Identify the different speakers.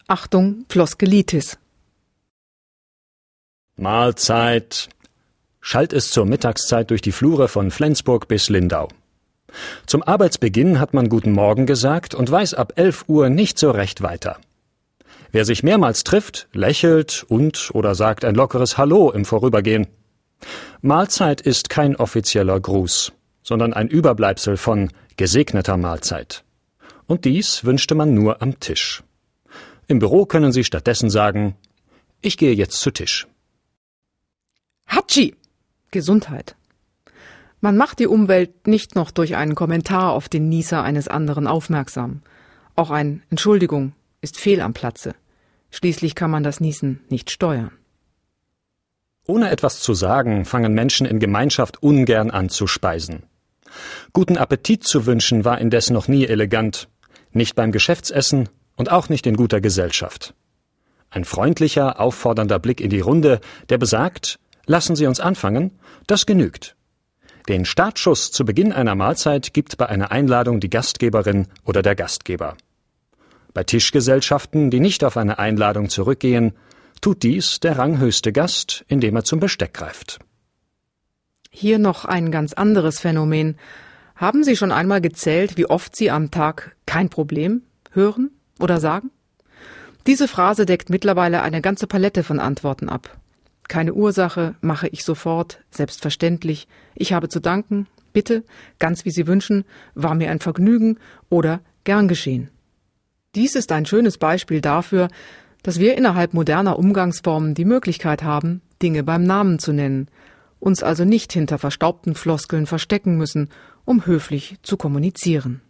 Speaker 1: Achtung, Floskelitis.
Speaker 2: Mahlzeit. Schallt es zur Mittagszeit durch die Flure von Flensburg bis Lindau. Zum Arbeitsbeginn hat man Guten Morgen gesagt und weiß ab 11 Uhr nicht so recht weiter. Wer sich mehrmals trifft, lächelt oder sagt ein lockeres Hallo im Vorübergehen. Mahlzeit ist kein offizieller Gruß, sondern ein Überbleibsel von gesegneter Mahlzeit. Und dies wünschte man nur am Tisch. Im Büro können Sie stattdessen sagen, ich gehe jetzt zu Tisch.
Speaker 1: Hatschi! Gesundheit. Man macht die Umwelt nicht noch durch einen Kommentar auf den Nieser eines anderen aufmerksam. Auch ein Entschuldigung ist fehl am Platze. Schließlich kann man das Niesen nicht steuern.
Speaker 2: Ohne etwas zu sagen, fangen Menschen in Gemeinschaft ungern an zu speisen. Guten Appetit zu wünschen war indes noch nie elegant, nicht beim Geschäftsessen und auch nicht in guter Gesellschaft. Ein freundlicher, auffordernder Blick in die Runde, der besagt, lassen Sie uns anfangen, das genügt. Den Startschuss zu Beginn einer Mahlzeit gibt bei einer Einladung die Gastgeberin oder der Gastgeber. Bei Tischgesellschaften, die nicht auf eine Einladung zurückgehen, tut dies der ranghöchste Gast, indem er zum Besteck greift.
Speaker 1: Hier noch ein ganz anderes Phänomen. Haben Sie schon einmal gezählt, wie oft Sie am Tag kein Problem hören oder sagen? Diese Phrase deckt mittlerweile eine ganze Palette von Antworten ab. Keine Ursache, mache ich sofort, selbstverständlich, ich habe zu danken, bitte, ganz wie Sie wünschen, war mir ein Vergnügen oder gern geschehen. Dies ist ein schönes Beispiel dafür, dass wir innerhalb moderner Umgangsformen die Möglichkeit haben, Dinge beim Namen zu nennen, uns also nicht hinter verstaubten Floskeln verstecken müssen, um höflich zu kommunizieren.